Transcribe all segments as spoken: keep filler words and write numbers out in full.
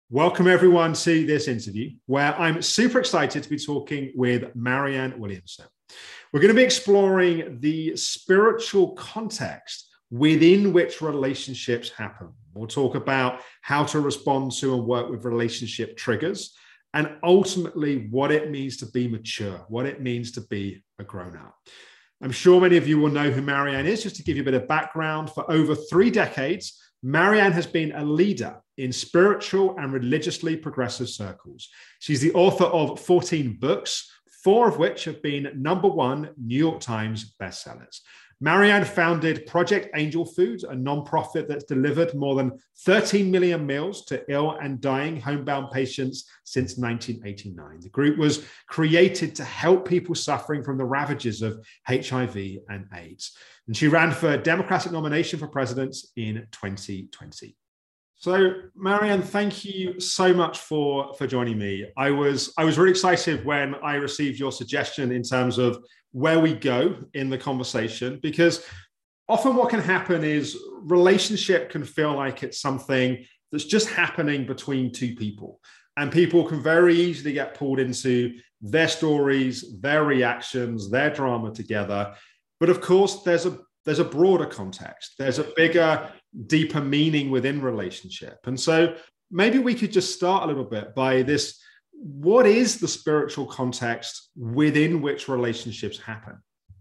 Welcome everyone to this interview where I'm super excited to be talking with Marianne Williamson. We're going to be exploring the spiritual context within which relationships happen. We'll talk about how to respond to and work with relationship triggers, and ultimately what it means to be mature, what it means to be a grown-up. I'm sure many of you will know who Marianne is. Just to give you a bit of background, for over three decades, Marianne has been a leader in spiritual and religiously progressive circles. She's the author of fourteen books, four of which have been number one New York Times bestsellers. Marianne founded Project Angel Foods, a nonprofit that's delivered more than thirteen million meals to ill and dying homebound patients since nineteen eighty-nine. The group was created to help people suffering from the ravages of H I V and AIDS. And she ran for a Democratic nomination for president in twenty twenty. So, Marianne, thank you so much for, for joining me. I was, I was really excited when I received your suggestion in terms of where we go in the conversation, because often what can happen is relationship can feel like it's something that's just happening between two people. And people can very easily get pulled into their stories, their reactions, their drama together. But of course, there's a there's a broader context. There's a bigger, deeper meaning within relationship. And so maybe we could just start a little bit by this. What is the spiritual context within which relationships happen?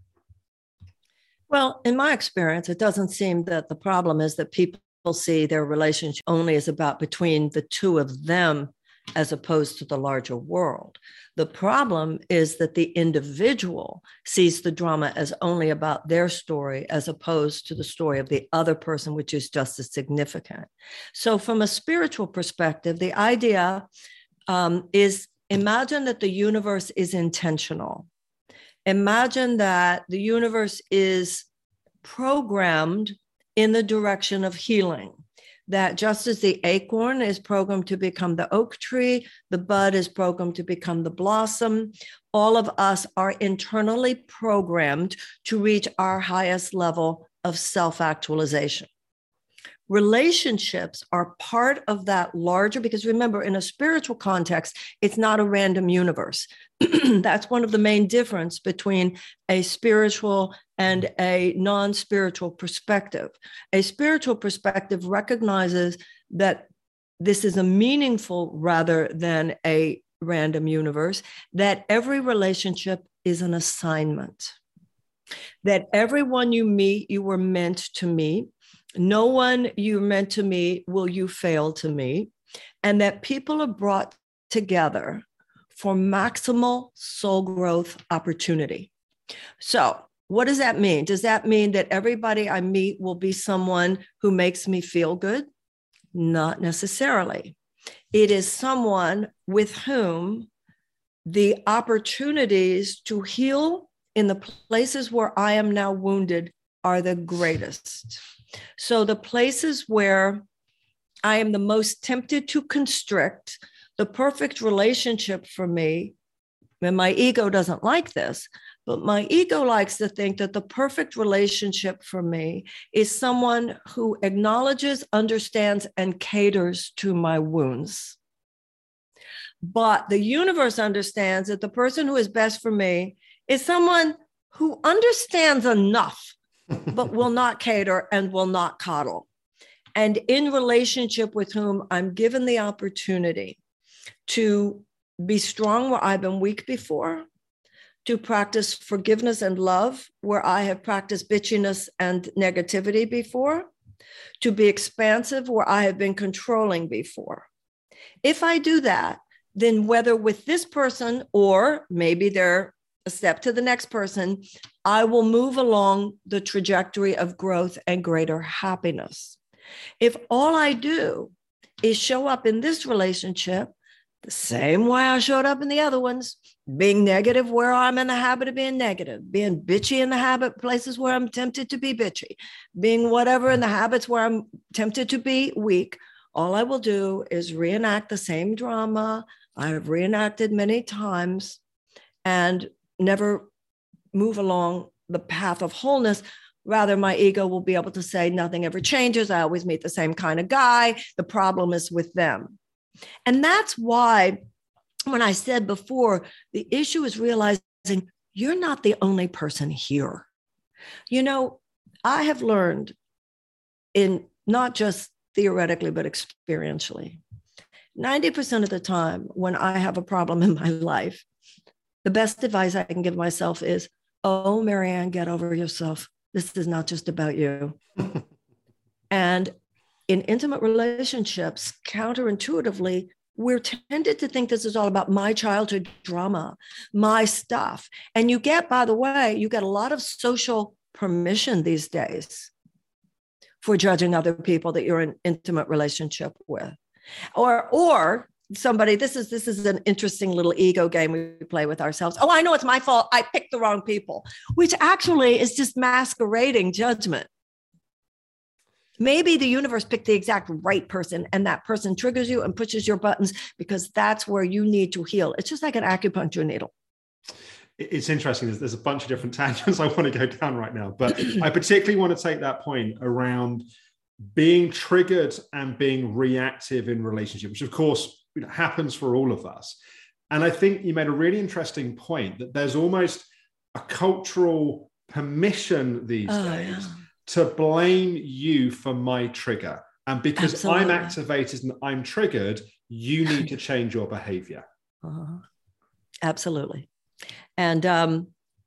Well, in my experience, it doesn't seem that the problem is that people see their relationship only as about between the two of them as opposed to the larger world. The problem is that the individual sees the drama as only about their story as opposed to the story of the other person, which is just as significant. So from a spiritual perspective, the idea um, is imagine that the universe is intentional. Imagine that the universe is programmed in the direction of healing. That just as the acorn is programmed to become the oak tree, the bud is programmed to become the blossom, all of us are internally programmed to reach our highest level of self-actualization. Relationships are part of that larger, because remember, in a spiritual context, it's not a random universe. That's one of the main difference between a spiritual and a non-spiritual perspective. A spiritual perspective recognizes that this is a meaningful rather than a random universe, that every relationship is an assignment, that everyone you meet, you were meant to meet. No one you're meant to meet will you fail to meet, and that people are brought together for maximal soul growth opportunity. So what does that mean? Does that mean that everybody I meet will be someone who makes me feel good? Not necessarily. It is someone with whom the opportunities to heal in the places where I am now wounded are the greatest. So the places where I am the most tempted to constrict, the perfect relationship for me, and my ego doesn't like this, but my ego likes to think that the perfect relationship for me is someone who acknowledges, understands, and caters to my wounds. But the universe understands that the person who is best for me is someone who understands enough but will not cater and will not coddle. And in relationship with whom I'm given the opportunity to be strong where I've been weak before, to practice forgiveness and love where I have practiced bitchiness and negativity before, to be expansive where I have been controlling before. If I do that, then whether with this person or maybe they're a step to the next person, I will move along the trajectory of growth and greater happiness. If all I do is show up in this relationship the same way I showed up in the other ones, being negative where I'm in the habit of being negative, being bitchy in the habit places where I'm tempted to be bitchy, being whatever in the habits where I'm tempted to be weak, all I will do is reenact the same drama I've reenacted many times and never move along the path of wholeness. Rather, my ego will be able to say nothing ever changes. I always meet the same kind of guy. The problem is with them. And that's why when I said before, the issue is realizing you're not the only person here. You know, I have learned in not just theoretically, but experientially, ninety percent of the time when I have a problem in my life, the best advice I can give myself is, oh, Marianne, get over yourself. This is not just about you. And in intimate relationships, counterintuitively, we're tended to think this is all about my childhood drama, my stuff. And you get, by the way, you get a lot of social permission these days for judging other people that you're in intimate relationship with. Or, or somebody, this is this is an interesting little ego game we play with ourselves. Oh, I know it's my fault. I picked the wrong people, which actually is just masquerading judgment. Maybe the universe picked the exact right person, and that person triggers you and pushes your buttons because that's where you need to heal. It's just like an acupuncture needle. It's interesting. There's, there's a bunch of different tangents I want to go down right now, but I particularly want to take that point around being triggered and being reactive in relationship, which of course, you know, happens for all of us. And I think you made a really interesting point that there's almost a cultural permission these oh, days yeah. to blame you for my trigger. And because Absolutely. I'm activated and I'm triggered, you need to change your behavior. Uh-huh. Absolutely. And um,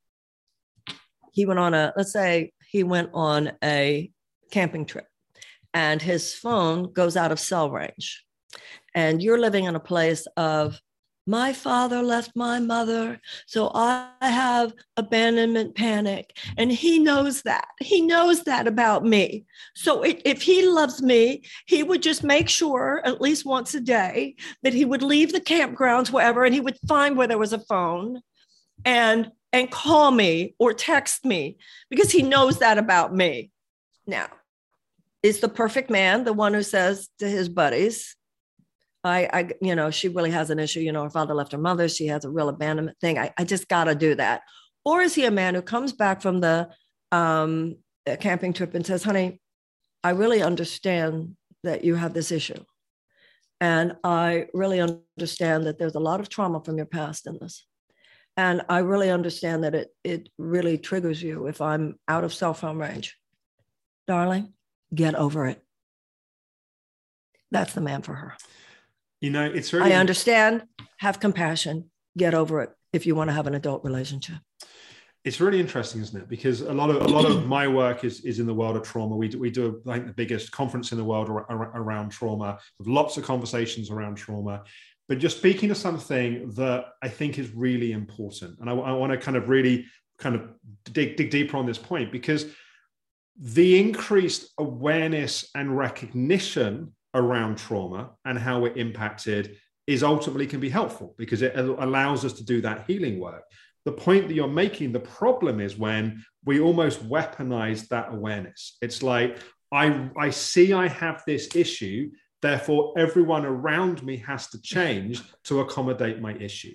he went on a, let's say he went on a camping trip and his phone goes out of cell range. And you're living in a place of, my father left my mother, so I have abandonment panic. And he knows that. He knows that about me. So if he loves me, he would just make sure at least once a day that he would leave the campgrounds wherever and he would find where there was a phone and, and call me or text me because he knows that about me. Now, is the perfect man the one who says to his buddies, I, I, you know, she really has an issue. You know, her father left her mother. She has a real abandonment thing. I, I just got to do that. Or is he a man who comes back from the um, camping trip and says, honey, I really understand that you have this issue. And I really understand that there's a lot of trauma from your past in this. And I really understand that it, it really triggers you if I'm out of cell phone range. Darling, get over it. That's the man for her. You know, it's really... I understand, have compassion, get over it if you want to have an adult relationship. It's really interesting, isn't it? Because a lot of a lot of my work is, is in the world of trauma. We do, we do, I think, the biggest conference in the world around trauma, with lots of conversations around trauma. But you're speaking to something that I think is really important. And I, I want to kind of really kind of dig, dig deeper on this point, because the increased awareness and recognition around trauma and how it impacted is ultimately can be helpful because it allows us to do that healing work. The point that you're making, the problem is when we almost weaponize that awareness. It's like, I, I see I have this issue, therefore everyone around me has to change to accommodate my issue.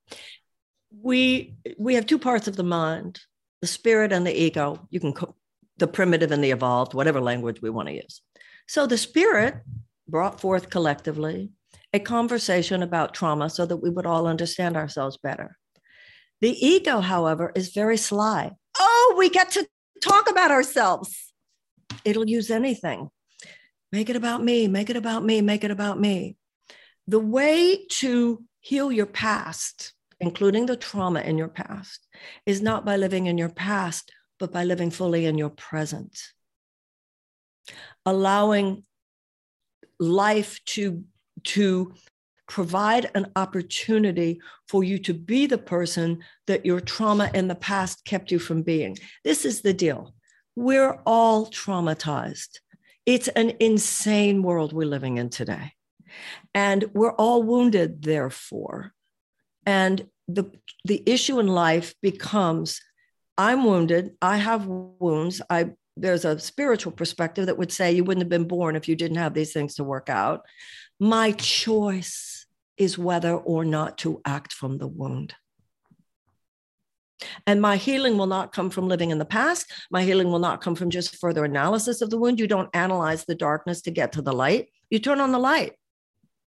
We, we have two parts of the mind, the spirit and the ego. You can call the primitive and the evolved, whatever language we want to use. So the spirit brought forth collectively a conversation about trauma so that we would all understand ourselves better. The ego, however, is very sly. Oh, we get to talk about ourselves. It'll use anything. Make it about me, make it about me, make it about me. The way to heal your past, including the trauma in your past, is not by living in your past, but by living fully in your present. Allowing life to, to provide an opportunity for you to be the person that your trauma in the past kept you from being. This is the deal. We're all traumatized. It's an insane world we're living in today. And we're all wounded, therefore. And the, the issue in life becomes, I'm wounded, I have wounds, I there's a spiritual perspective that would say you wouldn't have been born if you didn't have these things to work out. My choice is whether or not to act from the wound. And my healing will not come from living in the past. My healing will not come from just further analysis of the wound. You don't analyze the darkness to get to the light. You turn on the light.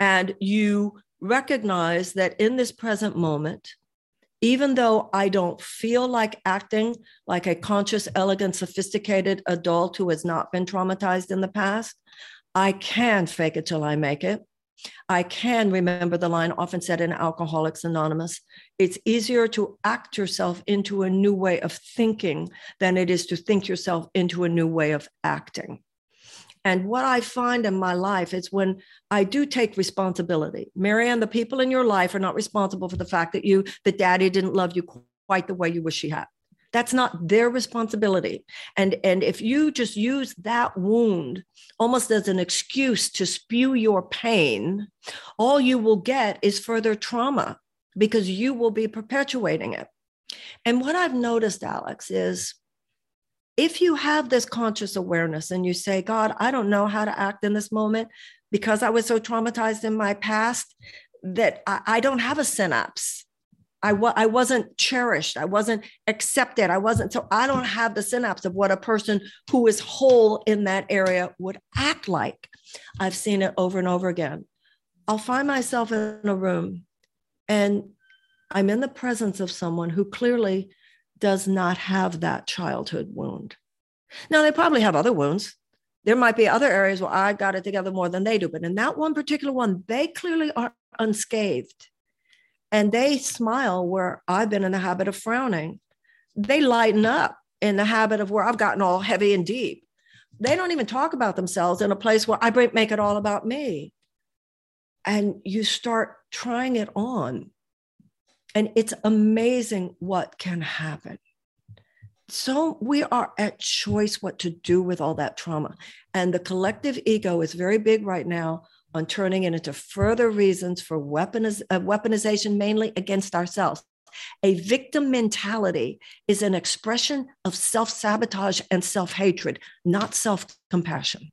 And you recognize that in this present moment, even though I don't feel like acting like a conscious, elegant, sophisticated adult who has not been traumatized in the past, I can fake it till I make it. I can remember the line often said in Alcoholics Anonymous. It's easier to act yourself into a new way of thinking than it is to think yourself into a new way of acting. And what I find in my life is when I do take responsibility, Marianne, the people in your life are not responsible for the fact that you, that daddy didn't love you quite the way you wish he had. That's not their responsibility. And, and if you just use that wound almost as an excuse to spew your pain, all you will get is further trauma because you will be perpetuating it. And what I've noticed, Alex, is if you have this conscious awareness and you say, God, I don't know how to act in this moment because I was so traumatized in my past that I, I don't have a synapse. I, wa- I wasn't cherished. I wasn't accepted. I wasn't, so I don't have the synapse of what a person who is whole in that area would act like. I've seen it over and over again. I'll find myself in a room and I'm in the presence of someone who clearly does not have that childhood wound. Now, they probably have other wounds. There might be other areas where I got it together more than they do, but in that one particular one, they clearly are unscathed. And they smile where I've been in the habit of frowning. They lighten up in the habit of where I've gotten all heavy and deep. They don't even talk about themselves in a place where I make it all about me. And you start trying it on. And it's amazing what can happen. So we are at choice what to do with all that trauma. And the collective ego is very big right now on turning it into further reasons for weaponiz- uh, weaponization, mainly against ourselves. A victim mentality is an expression of self-sabotage and self-hatred, not self-compassion.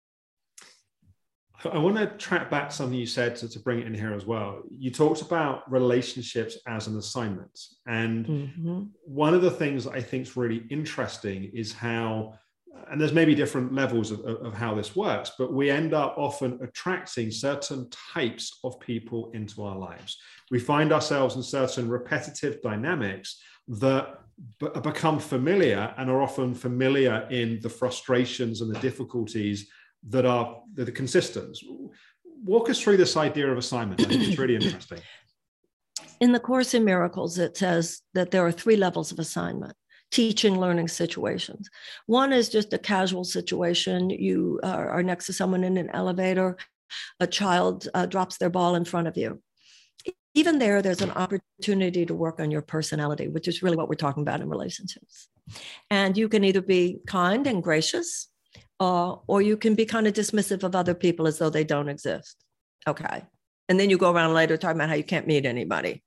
I want to track back something you said to, to bring it in here as well. You talked about relationships as an assignment. And mm-hmm. one of the things that I think is really interesting is how, and there's maybe different levels of, of how this works, but we end up often attracting certain types of people into our lives. We find ourselves in certain repetitive dynamics that b- become familiar and are often familiar in the frustrations and the difficulties that are that are consistent. Walk us through this idea of assignment. I think it's really interesting. In the Course in Miracles, it says that there are three levels of assignment: teaching, learning situations. One is just a casual situation. You are, are next to someone in an elevator. A child uh, drops their ball in front of you. Even there, there's an opportunity to work on your personality, which is really what we're talking about in relationships. And you can either be kind and gracious, Uh, or you can be kind of dismissive of other people as though they don't exist. Okay. And then you go around later talking about how you can't meet anybody.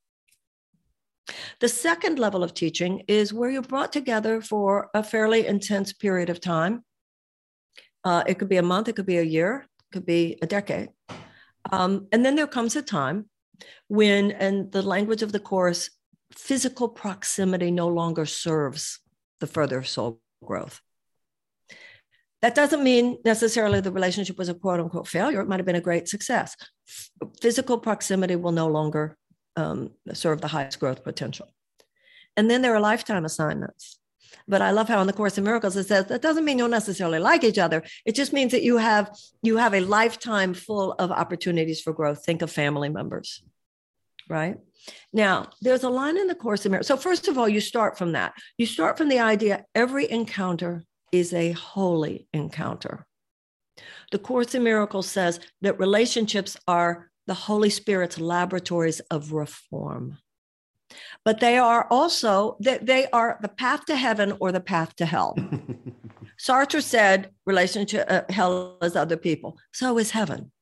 The second level of teaching is where you're brought together for a fairly intense period of time. Uh, it could be a month, it could be a year, it could be a decade. Um, and then there comes a time when, in the language of the Course, physical proximity no longer serves the further soul growth. That doesn't mean necessarily the relationship was a quote unquote failure. It might have been a great success. Physical proximity will no longer um, serve the highest growth potential. And then there are lifetime assignments. But I love how in the Course in Miracles, it says that doesn't mean you'll necessarily like each other. It just means that you have, you have a lifetime full of opportunities for growth. Think of family members, right? Now, there's a line in the Course in Miracles. So first of all, you start from that. You start from the idea every encounter is a holy encounter. The Course in Miracles says that relationships are the Holy Spirit's laboratories of reform. But they are also, that they are the path to heaven or the path to hell. Sartre said relationship, uh, hell is other people. So is heaven.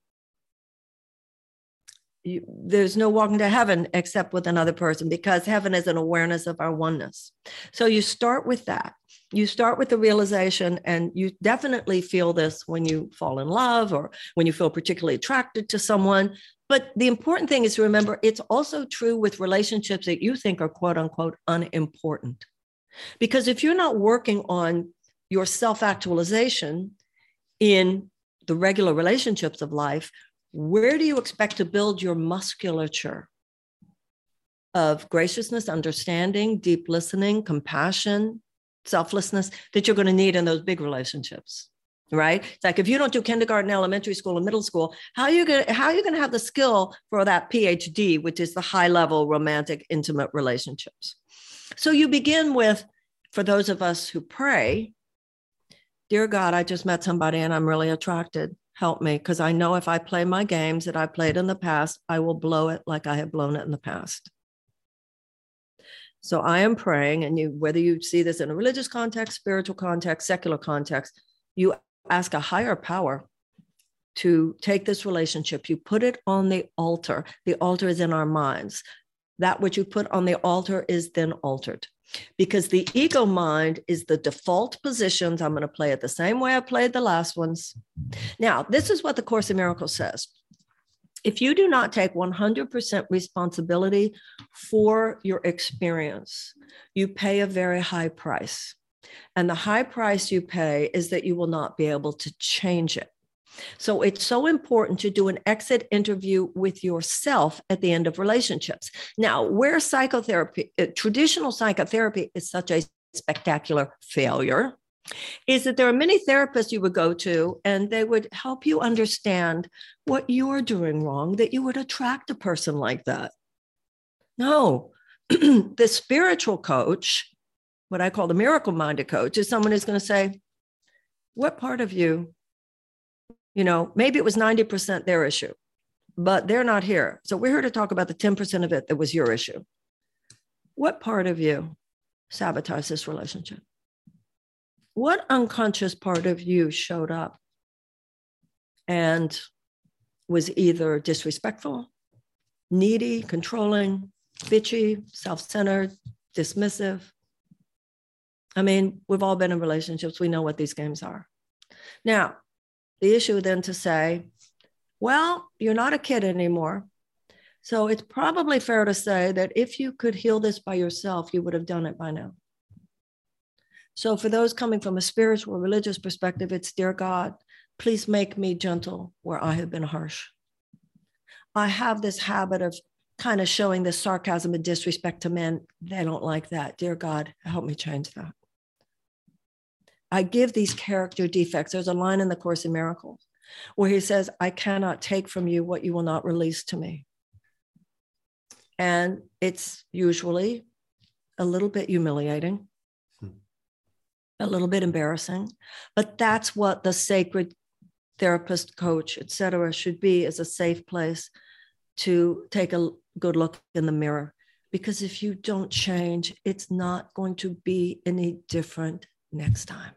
You, there's no walking to heaven except with another person, because heaven is an awareness of our oneness. So you start with that. You start with the realization, and you definitely feel this when you fall in love or when you feel particularly attracted to someone. But the important thing is to remember it's also true with relationships that you think are quote unquote unimportant. Because if you're not working on your self-actualization in the regular relationships of life, Where do you expect to build your musculature of graciousness, understanding, deep listening, compassion, selflessness that you're going to need in those big relationships, right? It's like if you don't do kindergarten, elementary school, and middle school, how are you going to, how are you going to have the skill for that P H D, which is the high level romantic, intimate relationships? So you begin with, for those of us who pray, dear God, I just met somebody and I'm really attracted. Help me, because I know if I play my games that I played in the past, I will blow it like I have blown it in the past. So I am praying, and you, whether you see this in a religious context, spiritual context, secular context, you ask a higher power to take this relationship. You put it on the altar. The altar is in our minds. That which you put on the altar is then altered. Because the ego mind is the default positions. I'm going to play it the same way I played the last ones. Now, this is what the Course in Miracles says. If you do not take one hundred percent responsibility for your experience, you pay a very high price. And the high price you pay is that you will not be able to change it. So it's so important to do an exit interview with yourself at the end of relationships. Now, where psychotherapy, uh, traditional psychotherapy is such a spectacular failure, is that there are many therapists you would go to and they would help you understand what you're doing wrong, that you would attract a person like that. No, the spiritual coach, what I call the miracle-minded coach, is someone who's going to say, what part of you, you know, maybe it was ninety percent their issue, but they're not here. So we're here to talk about the ten percent of it that was your issue. What part of you sabotaged this relationship? What unconscious part of you showed up and was either disrespectful, needy, controlling, bitchy, self-centered, dismissive? I mean, we've all been in relationships. We know what these games are. Now, the issue then to say, well, you're not a kid anymore. So it's probably fair to say that if you could heal this by yourself, you would have done it by now. So for those coming from a spiritual, religious perspective, it's, dear God, please make me gentle where I have been harsh. I have this habit of kind of showing this sarcasm and disrespect to men. They don't like that. Dear God, help me change that. I give these character defects. There's a line in the Course in Miracles where he says, I cannot take from you what you will not release to me. And it's usually a little bit humiliating, hmm. a little bit embarrassing, but that's what the sacred therapist, coach, et cetera, should be, as a safe place to take a good look in the mirror. Because if you don't change, it's not going to be any different next time.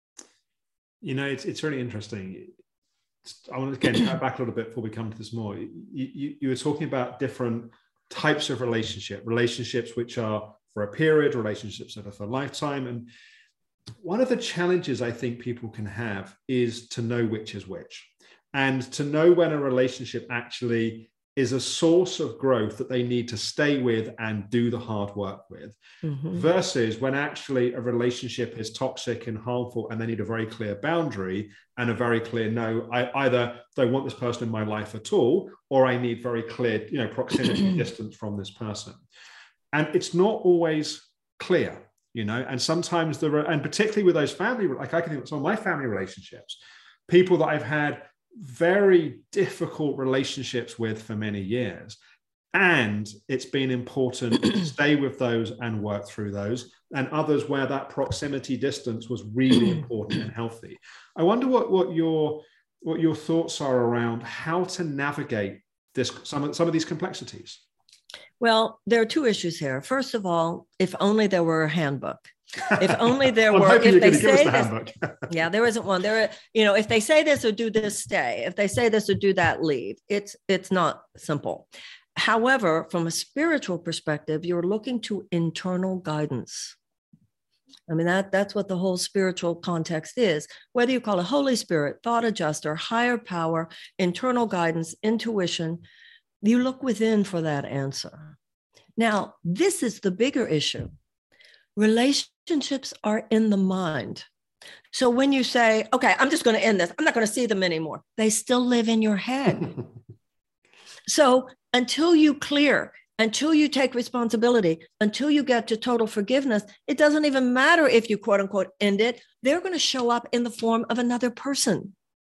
You know, it's it's really interesting. I want to again back a little bit before we come to this more. You, you, you were talking about different types of relationship, relationships which are for a period, relationships that are for a lifetime. And one of the challenges I think people can have is to know which is which, and to know when a relationship actually is a source of growth that they need to stay with and do the hard work with, mm-hmm. versus when actually a relationship is toxic and harmful and they need a very clear boundary and a very clear no, I either don't want this person in my life at all, or I need very clear, you know, proximity distance from this person. And it's not always clear, you know, and sometimes there are, and particularly with those family, like I can think of some of my family relationships, people that I've had very difficult relationships with for many years. And it's been important to stay with those and work through those, and others where that proximity distance was really important and healthy. I wonder what, what your what your thoughts are around how to navigate this, some of, some of these complexities. Well, there are two issues here. First of all, if only there were a handbook. If only there I'm were, hoping if you're they going to give us say the this, handbook. yeah, there isn't one. There, you know, if they say this or do this, stay. If they say this or do that, leave. It's it's not simple. However, from a spiritual perspective, you're looking to internal guidance. I mean, that that's what the whole spiritual context is. Whether you call it Holy Spirit, thought adjuster, higher power, internal guidance, intuition, you look within for that answer. Now, this is the bigger issue. Relationships are in the mind. So when you say, okay, I'm just going to end this, I'm not going to see them anymore, they still live in your head. So until you clear, until you take responsibility, until you get to total forgiveness, it doesn't even matter if you quote unquote end it. They're going to show up in the form of another person.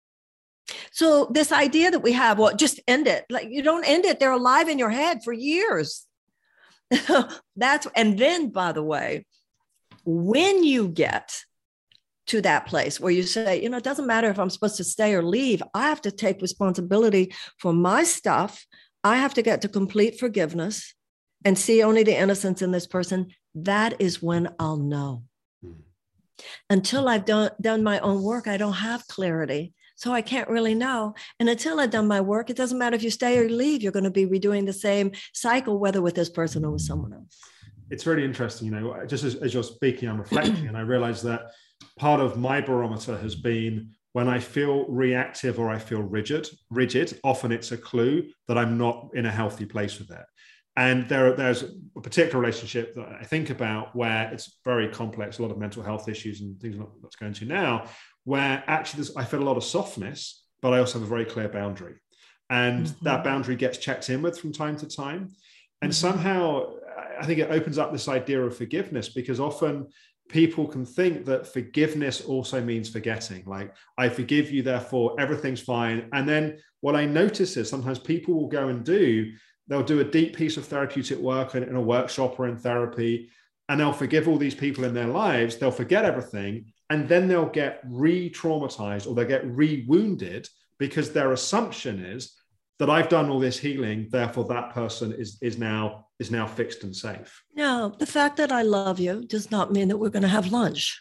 So this idea that we have, well, just end it. Like, you don't end it. They're alive in your head for years. That's, and then, by the way, when you get to that place where you say, you know, it doesn't matter if I'm supposed to stay or leave. I have to take responsibility for my stuff. I have to get to complete forgiveness and see only the innocence in this person. That is when I'll know. Mm. Until I've done, done my own work, I don't have clarity. So I can't really know. And until I've done my work, it doesn't matter if you stay or leave, you're going to be redoing the same cycle, whether with this person or with someone else. It's really interesting. You know, just as, as you're speaking, I'm reflecting, and I realize that part of my barometer has been when I feel reactive or I feel rigid, rigid, often it's a clue that I'm not in a healthy place with it. And there, there's a particular relationship that I think about where it's very complex, a lot of mental health issues and things like that's going to now, where actually I feel a lot of softness, but I also have a very clear boundary. And mm-hmm. that boundary gets checked in with from time to time. And mm-hmm. somehow I think it opens up this idea of forgiveness, because often people can think that forgiveness also means forgetting. Like, I forgive you, therefore everything's fine. And then what I notice is sometimes people will go and do, they'll do a deep piece of therapeutic work in, in a workshop or in therapy, and they'll forgive all these people in their lives. They'll forget everything. And then they'll get re-traumatized or they'll get re-wounded because their assumption is that I've done all this healing, therefore that person is, is now is now fixed and safe. No, the fact that I love you does not mean that we're going to have lunch.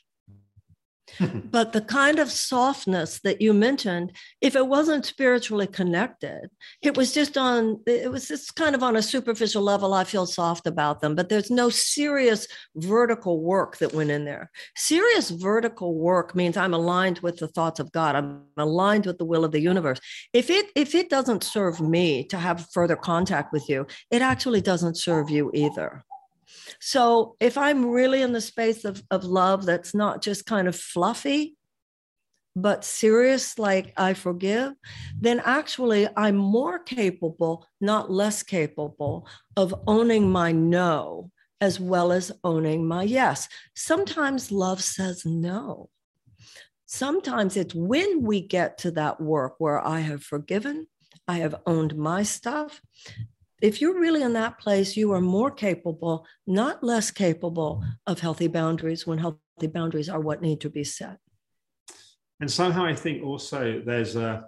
But the kind of softness that you mentioned, if it wasn't spiritually connected, it was just on, it was just kind of on a superficial level, I feel soft about them, but there's no serious vertical work that went in there. Serious vertical work means I'm aligned with the thoughts of God. I'm aligned with the will of the universe. If it, if it doesn't serve me to have further contact with you, it actually doesn't serve you either. So if I'm really in the space of, of love that's not just kind of fluffy, but serious, like I forgive, then actually I'm more capable, not less capable, of owning my no as well as owning my yes. Sometimes love says no. Sometimes it's when we get to that work where I have forgiven, I have owned my stuff. If you're really in that place, you are more capable, not less capable, of healthy boundaries when healthy boundaries are what need to be set. And somehow I think also there's a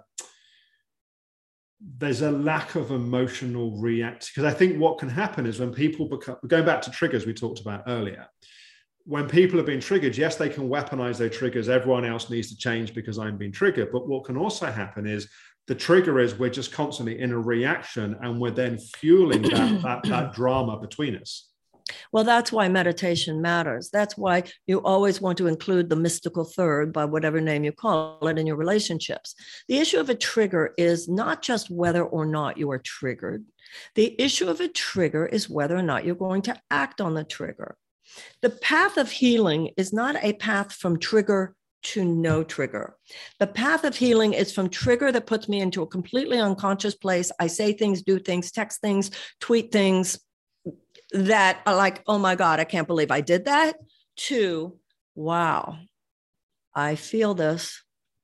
there's a lack of emotional react, because I think what can happen is when people become, going back to triggers we talked about earlier, when people have been triggered, yes, they can weaponize their triggers. Everyone else needs to change because I'm being triggered. But what can also happen is the trigger is we're just constantly in a reaction, and we're then fueling that, that, that drama between us. Well, that's why meditation matters. That's why you always want to include the mystical third, by whatever name you call it, in your relationships. The issue of a trigger is not just whether or not you are triggered. The issue of a trigger is whether or not you're going to act on the trigger. The path of healing is not a path from trigger to no trigger. The path of healing is from trigger that puts me into a completely unconscious place. I say things, do things, text things, tweet things that are like, oh my God, I can't believe I did that, to, wow, I feel this,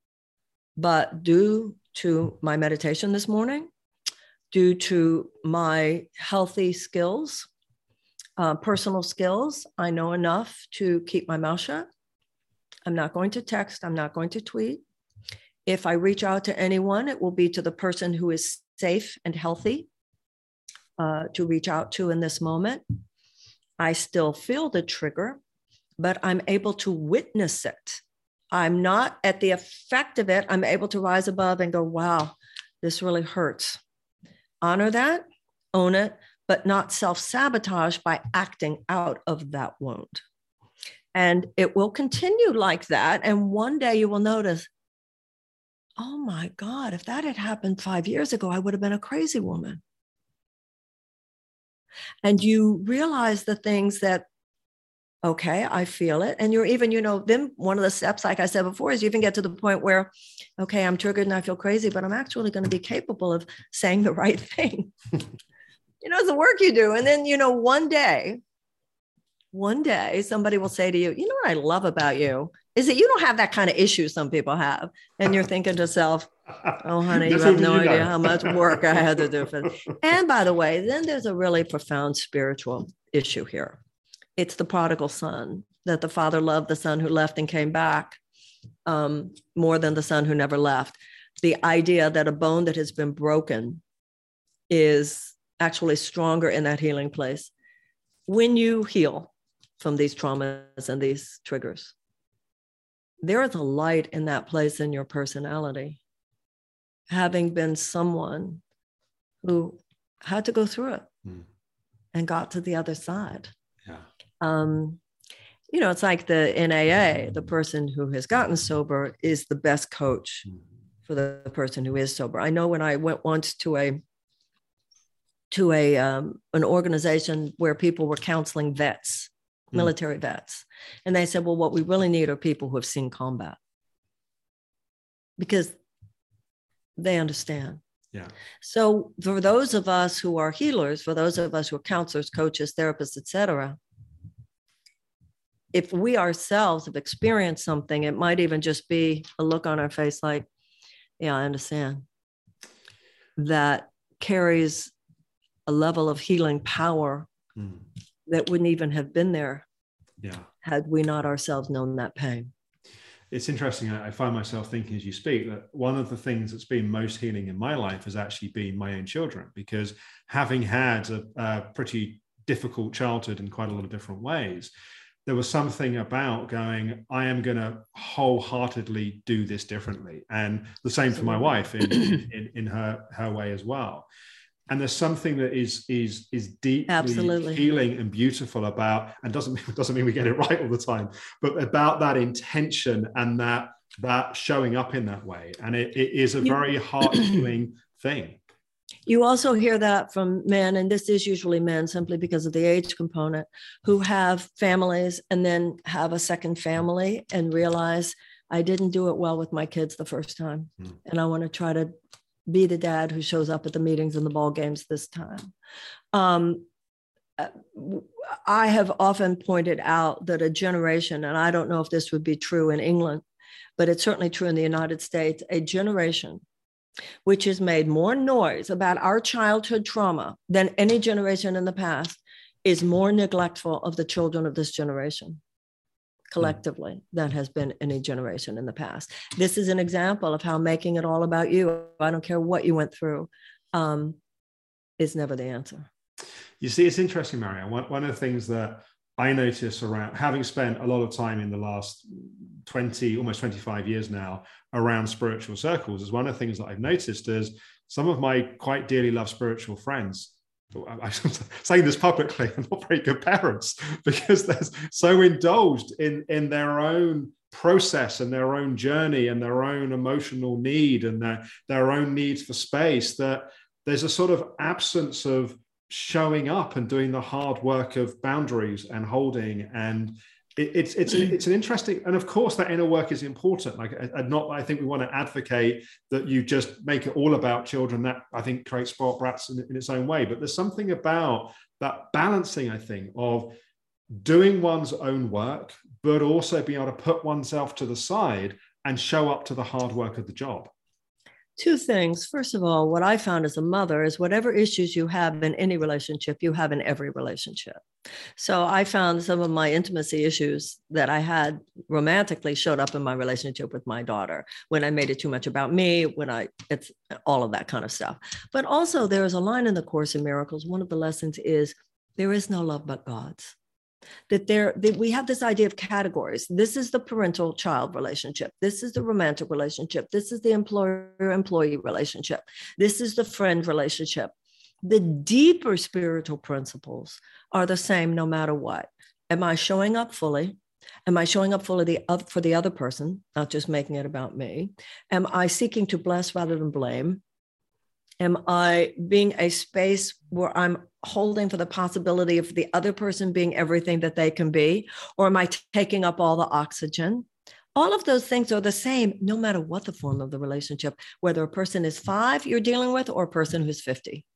but due to my meditation this morning, due to my healthy skills, uh, personal skills, I know enough to keep my mouth shut. I'm not going to text. I'm not going to tweet. If I reach out to anyone, it will be to the person who is safe and healthy uh, to reach out to in this moment. I still feel the trigger, but I'm able to witness it. I'm not at the effect of it. I'm able to rise above and go, wow, this really hurts. Honor that, own it, but not self-sabotage by acting out of that wound. And it will continue like that. And one day you will notice, oh my God, if that had happened five years ago, I would have been a crazy woman. And you realize the things that Okay, I feel it. And you're even, you know, then one of the steps, like I said before, is you even get to the point where, okay, I'm triggered and I feel crazy, but I'm actually going to be capable of saying the right thing. You know, it's the work you do. And then, you know, one day, one day somebody will say to you, you know what I love about you is that you don't have that kind of issue some people have. And you're thinking to yourself, oh, honey, you have no you idea know. how much work I had to do for this. And by the way, then there's a really profound spiritual issue here. It's the prodigal son, that the father loved the son who left and came back um, more than the son who never left. The idea that a bone that has been broken is actually stronger in that healing place. When you heal from these traumas and these triggers, there is a light in that place in your personality, having been someone who had to go through it mm. and got to the other side. Yeah. Um, you know, it's like the in A A, the person who has gotten sober is the best coach mm. for the person who is sober. I know when I went once to a to a um, an organization where people were counseling vets, mm. military vets, and they said, well, what we really need are people who have seen combat, because they understand. Yeah. So for those of us who are healers, for those of us who are counselors, coaches, therapists, et cetera, if we ourselves have experienced something, it might even just be a look on our face like, yeah, I understand. That carries a level of healing power mm. that wouldn't even have been there yeah. had we not ourselves known that pain. It's interesting. I find myself thinking as you speak that one of the things that's been most healing in my life has actually been my own children, because having had a, a pretty difficult childhood in quite a lot of different ways, there was something about going, I am going to wholeheartedly do this differently. And the same for my wife in, in, in her, her way as well. And there's something that is is is deeply Absolutely. healing and beautiful about, and doesn't doesn't mean we get it right all the time, but about that intention and that that showing up in that way. And it, it is a very heart healing thing. You also hear that from men, and this is usually men simply because of the age component, who have families and then have a second family and realize, I didn't do it well with my kids the first time, mm. and I want to try to be the dad who shows up at the meetings and the ball games this time. Um, I have often pointed out that a generation, and I don't know if this would be true in England, but it's certainly true in the United States, a generation which has made more noise about our childhood trauma than any generation in the past is more neglectful of the children of this generation collectively than has been any generation in the past. This is an example of how making it all about you, I don't care what you went through, um, is never the answer. You see, it's interesting, Marianne. One, one of the things that I notice around, having spent a lot of time in the last twenty, almost twenty-five years now around spiritual circles, is one of the things that I've noticed is some of my quite dearly loved spiritual friends, I'm saying this publicly, are not very good parents, because they're so indulged in, in their own process and their own journey and their own emotional need and their, their own needs for space, that there's a sort of absence of showing up and doing the hard work of boundaries and holding. And it, it's it's it's an interesting, and of course that inner work is important. Like, I, not I think we want to advocate that you just make it all about children. That I think creates spoiled brats in, in its own way. But there's something about that balancing, I think, of doing one's own work, but also being able to put oneself to the side and show up to the hard work of the job. Two things. First of all, what I found as a mother is whatever issues you have in any relationship, you have in every relationship. So I found some of my intimacy issues that I had romantically showed up in my relationship with my daughter, when I made it too much about me, when I, it's all of that kind of stuff. But also there is a line in the Course in Miracles. One of the lessons is, there is no love but God's. That there, that we have this idea of categories. This is the parental-child relationship. This is the romantic relationship. This is the employer-employee relationship. This is the friend relationship. The deeper spiritual principles are the same no matter what. Am I showing up fully? Am I showing up fully the, for the other person, not just making it about me? Am I seeking to bless rather than blame? Am I being a space where I'm holding for the possibility of the other person being everything that they can be? Or am I t- taking up all the oxygen? All of those things are the same, no matter what the form of the relationship, whether a person is five you're dealing with or a person who's fifty.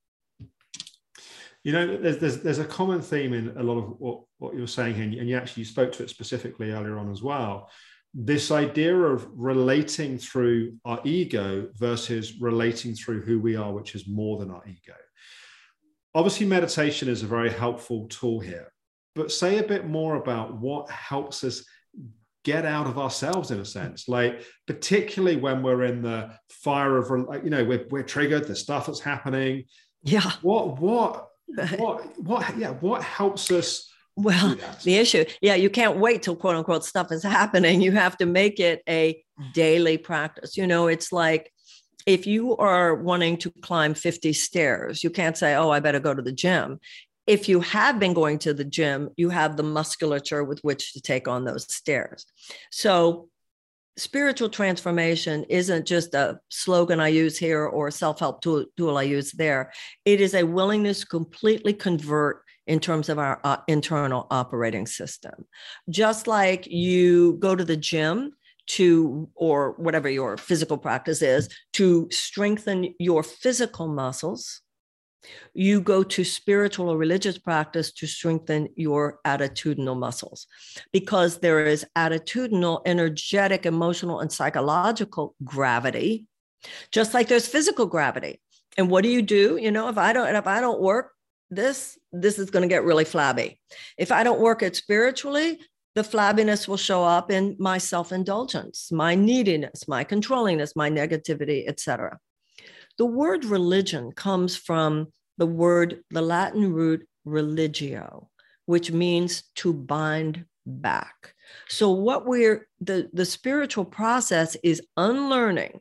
You know, there's, there's, there's a common theme in a lot of what, what you're saying here, and you actually spoke to it specifically earlier on as well. This idea of relating through our ego versus relating through who we are, which is more than our ego. Obviously, meditation is a very helpful tool here, but say a bit more about what helps us get out of ourselves in a sense, like particularly when we're in the fire of, you know, we're, we're triggered, the stuff that's happening. Yeah. What, what, what, what, yeah, what helps us? Well, the issue, yeah, you can't wait till quote unquote stuff is happening. You have to make it a daily practice. You know, it's like if you are wanting to climb fifty stairs, you can't say, oh, I better go to the gym. If you have been going to the gym, you have the musculature with which to take on those stairs. So spiritual transformation isn't just a slogan I use here or a self-help tool, tool I use there. It is a willingness to completely convert in terms of our uh, internal operating system. Just like you go to the gym to, or whatever your physical practice is, to strengthen your physical muscles, you go to spiritual or religious practice to strengthen your attitudinal muscles, because there is attitudinal, energetic, emotional, and psychological gravity, just like there's physical gravity. And what do you do? You know, if I don't, if I don't work this, this is going to get really flabby. If I don't work it spiritually, the flabbiness will show up in my self-indulgence, my neediness, my controllingness, my negativity, et cetera. The word religion comes from the word, the Latin root religio, which means to bind back. So what we're, the, the spiritual process is unlearning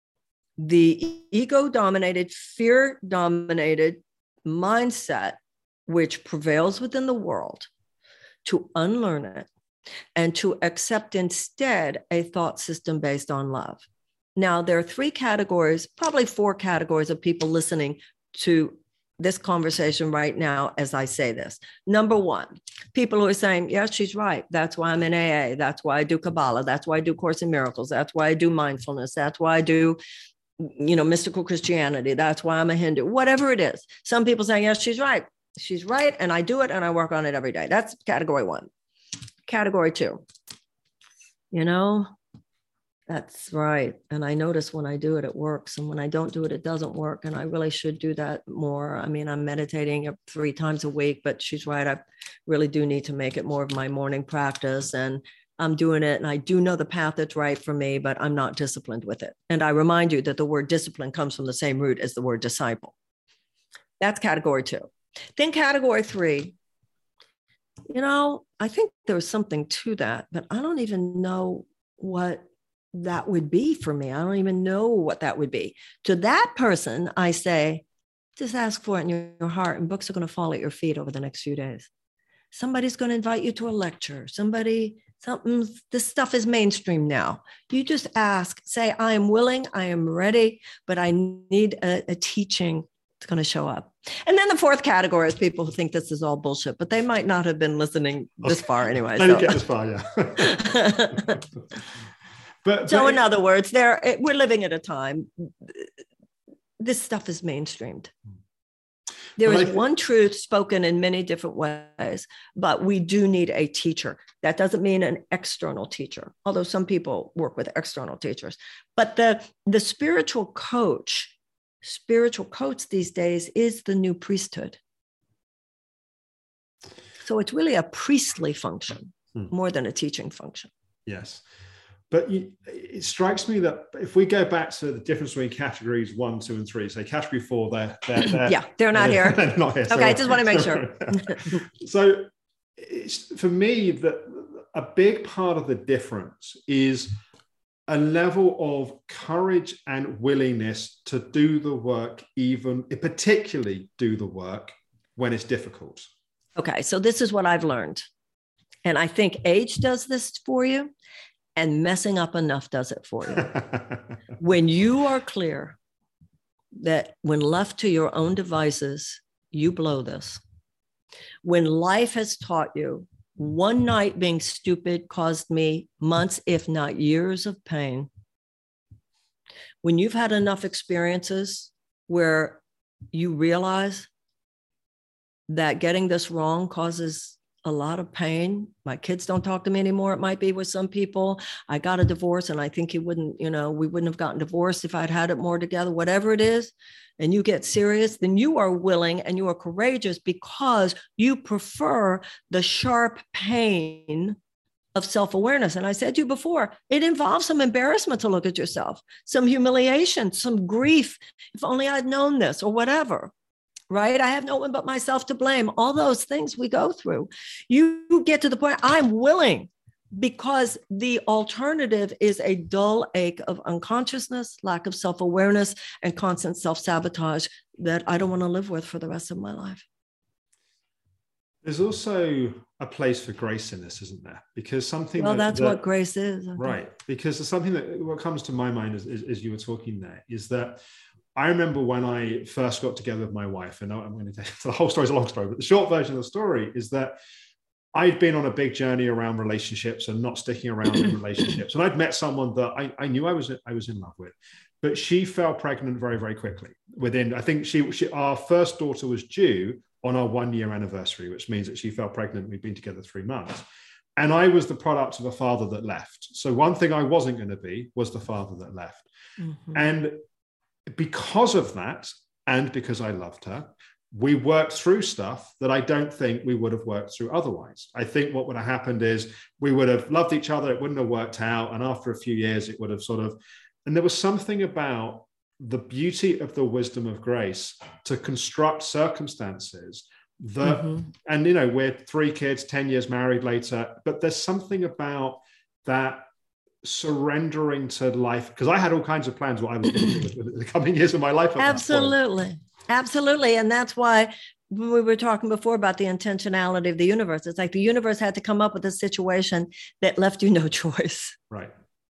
the ego-dominated, fear-dominated mindset which prevails within the world, to unlearn it and to accept instead a thought system based on love. Now, there are three categories, probably four categories of people listening to this conversation right now as I say this. Number one, people who are saying, yeah, she's right. That's why I'm in A A. That's why I do Kabbalah. That's why I do Course in Miracles. That's why I do mindfulness. That's why I do, you know, mystical Christianity. That's why I'm a Hindu, whatever it is. Some people saying, yes, she's right. She's right. And I do it and I work on it every day. That's category one. Category two, you know, that's right. And I notice when I do it, it works. And when I don't do it, it doesn't work. And I really should do that more. I mean, I'm meditating three times a week, but she's right. I really do need to make it more of my morning practice. And I'm doing it. And I do know the path that's right for me, but I'm not disciplined with it. And I remind you that the word discipline comes from the same root as the word disciple. That's category two. Then category three, you know, I think there's something to that, but I don't even know what that would be for me. I don't even know what that would be. To that person, I say, just ask for it in your, your heart, and books are going to fall at your feet over the next few days. Somebody's going to invite you to a lecture. Somebody, something, this stuff is mainstream now. You just ask, say, I am willing, I am ready, but I need a, a teaching that's going to show up. And then the fourth category is people who think this is all bullshit, but they might not have been listening this far anyway. They so. get this far, yeah. But, so but in other words, there we're living at a time. This stuff is mainstreamed. There is I, one truth spoken in many different ways, but we do need a teacher. That doesn't mean an external teacher, although some people work with external teachers. But the, the spiritual coach, spiritual coach these days is the new priesthood. So it's really a priestly function hmm. more than a teaching function. Yes. But you, it strikes me that if we go back to the difference between categories one, two, and three, so category four, they're, they're, they're yeah, they're not they're, here. They're not here. Okay, so, I just want to make so, sure. So it's, for me, that a big part of the difference is a level of courage and willingness to do the work, even particularly do the work when it's difficult. Okay, so this is what I've learned. And I think age does this for you. And messing up enough does it for you. When you are clear that when left to your own devices, you blow this. When life has taught you, one night being stupid caused me months, if not years of pain. When you've had enough experiences where you realize that getting this wrong causes a lot of pain. My kids don't talk to me anymore. It might be with some people. I got a divorce and I think he wouldn't, you know, we wouldn't have gotten divorced if I'd had it more together, whatever it is. And you get serious, then you are willing and you are courageous because you prefer the sharp pain of self-awareness. And I said to you before, it involves some embarrassment to look at yourself, some humiliation, some grief. If only I'd known this or whatever. Right? I have no one but myself to blame. All those things we go through. You get to the point, I'm willing, because the alternative is a dull ache of unconsciousness, lack of self-awareness, and constant self-sabotage that I don't want to live with for the rest of my life. There's also a place for grace in this, isn't there? Because something well, that, that's that, what grace is. Right. Because there's something that what comes to my mind as, as, as you were talking there is that I remember when I first got together with my wife, and I'm going to tell the whole story is a long story, but the short version of the story is that I'd been on a big journey around relationships and not sticking around in relationships. And I'd met someone that I, I knew I was I was in love with, but she fell pregnant very, very quickly. Within, I think she, she our first daughter was due on our one year anniversary, which means that she fell pregnant. We'd been together three months. And I was the product of a father that left. So one thing I wasn't going to be was the father that left. Mm-hmm. And because of that, and because I loved her, we worked through stuff that I don't think we would have worked through otherwise. I think what would have happened is we would have loved each other, it wouldn't have worked out, and after a few years it would have sort of, and there was something about the beauty of the wisdom of grace to construct circumstances that, mm-hmm. and you know, we're three kids, ten years married later, but there's something about that surrendering to life, because I had all kinds of plans what I was going to do with the coming years of my life. Absolutely. Absolutely. And that's why we were talking before about the intentionality of the universe. It's like the universe had to come up with a situation that left you no choice. Right.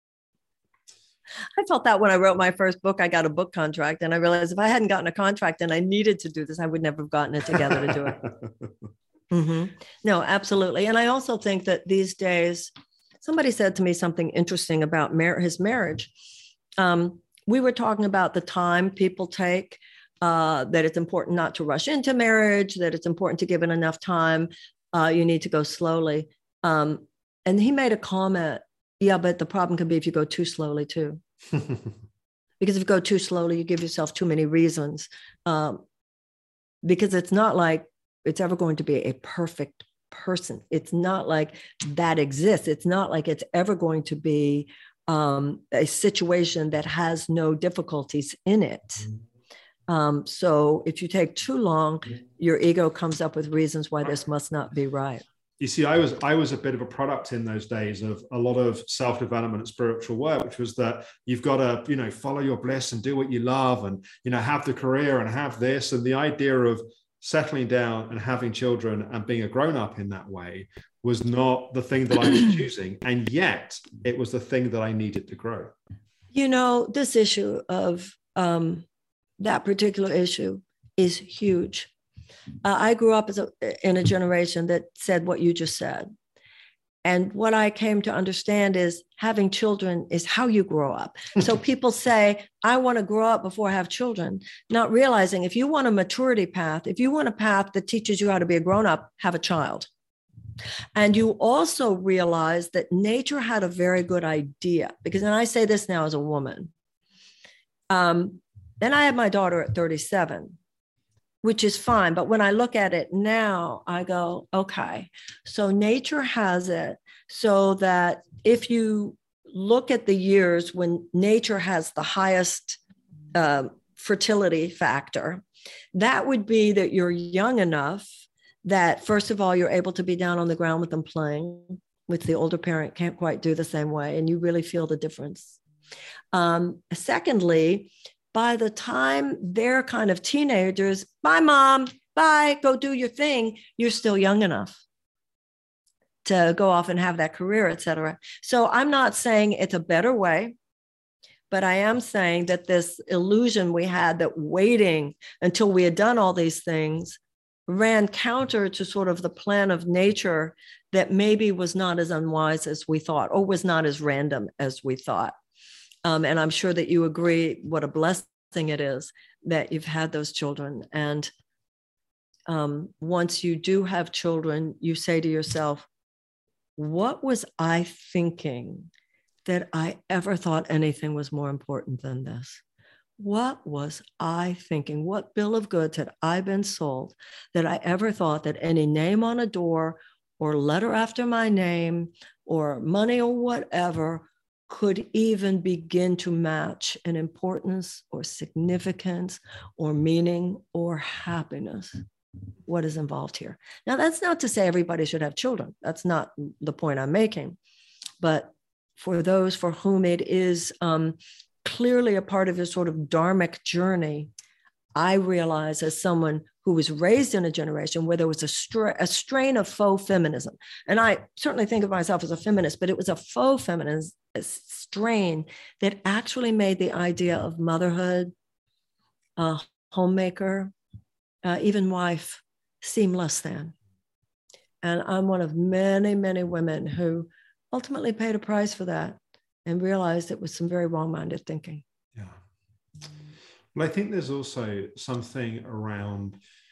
I felt that when I wrote my first book. I got a book contract and I realized if I hadn't gotten a contract and I needed to do this, I would never have gotten it together to do it. Mm-hmm. No, absolutely. And I also think that these days, somebody said to me something interesting about mar- his marriage. Um, we were talking about the time people take, uh, that it's important not to rush into marriage, that it's important to give it enough time. Uh, you need to go slowly. Um, and he made a comment, yeah, but the problem can be if you go too slowly too. Because if you go too slowly, you give yourself too many reasons. Um, because it's not like it's ever going to be a perfect person. It's not like that exists. It's not like it's ever going to be um, a situation that has no difficulties in it. Um, so if you take too long, your ego comes up with reasons why this must not be right. You see, I was I was a bit of a product in those days of a lot of self-development and spiritual work, which was that you've got to, you know, follow your bliss and do what you love and, you know, have the career and have this. And the idea of settling down and having children and being a grown-up in that way was not the thing that I was choosing. And yet it was the thing that I needed to grow. You know, this issue of um, that particular issue is huge. Uh, I grew up as a, in a generation that said what you just said. And what I came to understand is having children is how you grow up. So people say, I want to grow up before I have children, not realizing if you want a maturity path, if you want a path that teaches you how to be a grown-up, have a child. And you also realize that nature had a very good idea, because, and I say this now as a woman, um, then I had my daughter at thirty-seven, which is fine. But when I look at it now, I go, okay, so nature has it so that if you look at the years when nature has the highest uh, fertility factor, that would be that you're young enough that, first of all, you're able to be down on the ground with them playing, with the older parent can't quite do the same way, and you really feel the difference. Um, secondly, by the time they're kind of teenagers, bye, mom, bye, go do your thing, you're still young enough to go off and have that career, et cetera. So I'm not saying it's a better way, But I am saying that this illusion we had that waiting until we had done all these things ran counter to sort of the plan of nature that maybe was not as unwise as we thought, or was not as random as we thought. Um, and I'm sure that you agree what a blessing it is that you've had those children. And um, once you do have children, you say to yourself, what was I thinking that I ever thought anything was more important than this? What was I thinking? What bill of goods had I been sold that I ever thought that any name on a door or letter after my name or money or whatever could even begin to match in importance or significance or meaning or happiness? What is involved here? Now, that's not to say everybody should have children. That's not the point I'm making. But for those for whom it is um, clearly a part of their sort of dharmic journey, I realize as someone who was raised in a generation where there was a, stra- a strain of faux feminism, and I certainly think of myself as a feminist, but it was a faux feminist strain that actually made the idea of motherhood, uh, homemaker, uh, even wife seem less than. And I'm one of many, many women who ultimately paid a price for that and realized it was some very wrong-minded thinking. Yeah. Well, I think there's also something around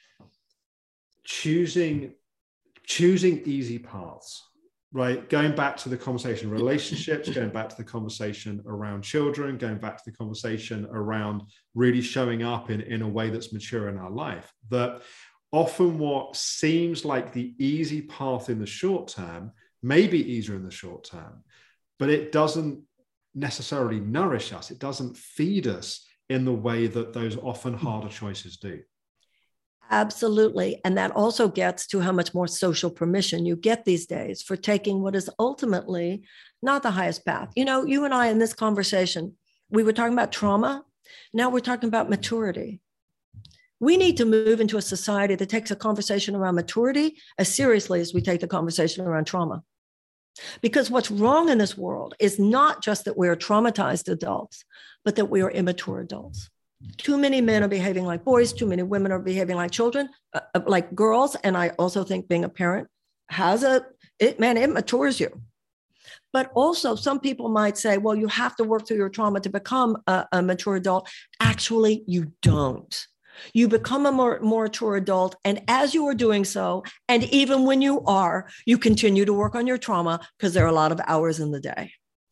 choosing, choosing easy paths, right? Going back to the conversation, relationships, going back to the conversation around children, going back to the conversation around really showing up in, in a way that's mature in our life, that often what seems like the easy path in the short term may be easier in the short term, but it doesn't necessarily nourish us. It doesn't feed us in the way that those often harder choices do. Absolutely. And that also gets to how much more social permission you get these days for taking what is ultimately not the highest path. You know, you and I in this conversation, we were talking about trauma. Now we're talking about maturity. We need to move into a society that takes a conversation around maturity as seriously as we take the conversation around trauma. Because what's wrong in this world is not just that we are traumatized adults, but that we are immature adults. Too many men are behaving like boys. Too many women are behaving like children, uh, like girls. And I also think being a parent has a, it, man, it matures you. But also some people might say, well, you have to work through your trauma to become a, a mature adult. Actually, you don't. You become a more, more mature adult. And as you are doing so, and even when you are, you continue to work on your trauma because there are a lot of hours in the day.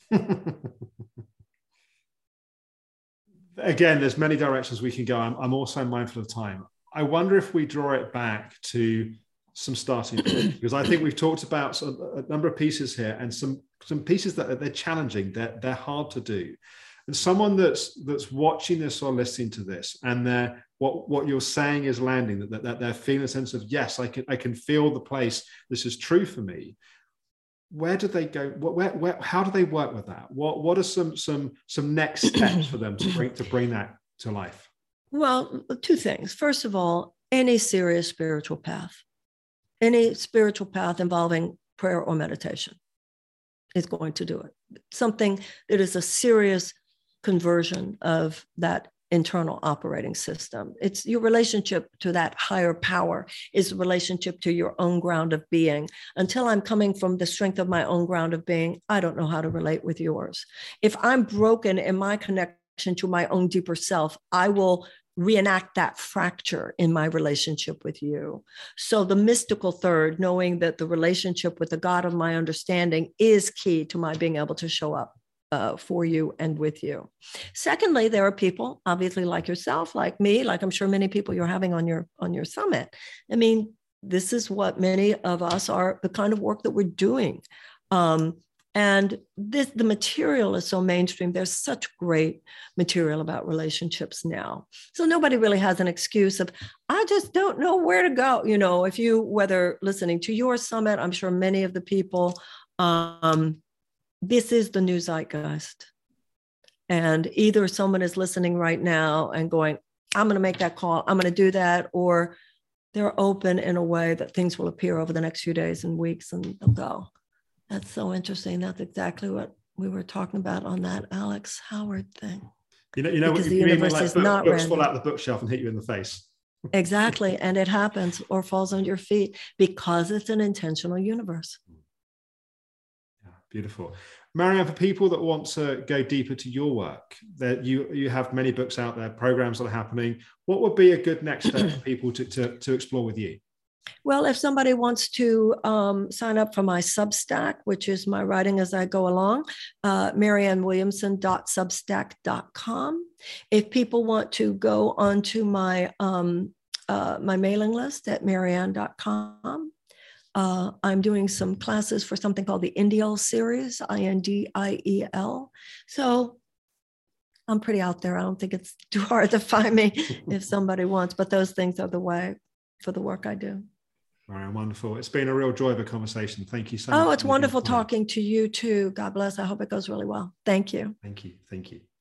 Again, there's many directions we can go. I'm, I'm also mindful of time. I wonder if we draw it back to some starting points, because I think we've talked about a number of pieces here and some, some pieces that are, they're challenging, they're, they're hard to do. And someone that's that's watching this or listening to this, and they're what what you're saying is landing, that, that they're feeling a sense of, yes, I can I can feel the place. This is true for me. Where do they go? Where, where how do they work with that? What what are some some some next steps for them to bring to bring that to life? Well, two things. First of all, any serious spiritual path, any spiritual path involving prayer or meditation is going to do it. Something that is a serious conversion of that internal operating system. It's your relationship to that higher power is a relationship to your own ground of being. Until I'm coming from the strength of my own ground of being, I don't know how to relate with yours. If I'm broken in my connection to my own deeper self, I will reenact that fracture in my relationship with you. So the mystical third, knowing that the relationship with the God of my understanding is key to my being able to show up Uh, for you and with you. Secondly, there are people, obviously like yourself, like me, like I'm sure many people you're having on your on your summit. I mean, this is what many of us are, the kind of work that we're doing. Um, and this, the material is so mainstream. There's such great material about relationships now. So nobody really has an excuse of, I just don't know where to go. You know, if you, whether listening to your summit, I'm sure many of the people, um, this is the new zeitgeist. And either someone is listening right now and going, I'm going to make that call, I'm going to do that, or they're open in a way that things will appear over the next few days and weeks and they'll go, that's so interesting. That's exactly what we were talking about on that Alex Howard thing. You know, you know because what the you mean universe when, like, is book, not books random. fall out of the bookshelf and hit you in the face. Exactly. And it happens or falls on your feet because it's an intentional universe. Yeah, beautiful. Marianne, for people that want to go deeper to your work, that you you have many books out there, programs that are happening. What would be a good next step for people to, to, to explore with you? Well, if somebody wants to um, sign up for my Substack, which is my writing as I go along, uh, marianne williamson dot substack dot com. If people want to go onto my um, uh, my mailing list at marianne dot com, uh, I'm doing some classes for something called the Indiel series, I N D I E L. So I'm pretty out there. I don't think it's too hard to find me if somebody wants, but those things are the way for the work I do. Marianne, wonderful. It's been a real joy of a conversation. Thank you so much. Oh, it's wonderful talking to you too. God bless. I hope it goes really well. Thank you. Thank you. Thank you.